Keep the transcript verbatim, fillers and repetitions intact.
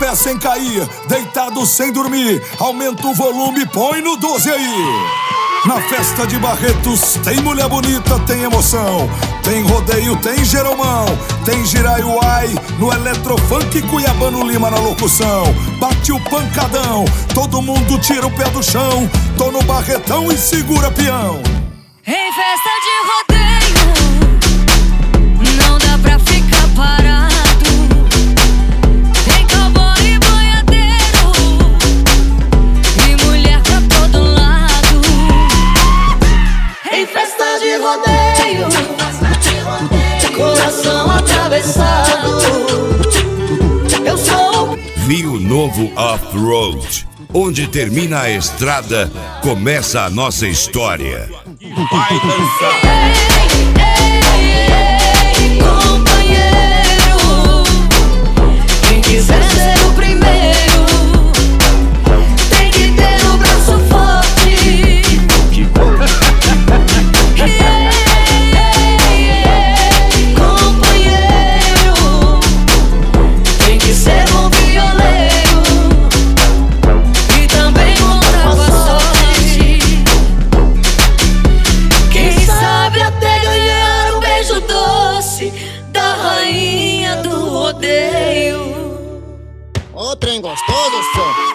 pé sem cair, deitado sem dormir, aumenta o volume, põe no doze aí. Na festa de Barretos tem mulher bonita, tem emoção, tem rodeio, tem geromão, tem giraiuai, no eletrofunk Cuiabano Lima na locução. Bate o pancadão, todo mundo tira o pé do chão, tô no Barretão e segura peão. Em festa de rodeio não dá pra ficar parado. Tem cowboy e boiadeiro e mulher pra todo lado. Em festa de rodeio, coração atravessado. Eu sou Rio Novo Off-Road. Onde termina a estrada, começa a nossa história. Vai dançar. Ei, ei, ei, companheiro, quem quiser ser o primeiro tem que ter o braço forte. Ei, ei, ei, companheiro, tem que ser um violeiro e também contar com a sorte. Quem sabe até ganhar um beijo doce da rainha do rodeio. Ô, trem gostoso, senhor.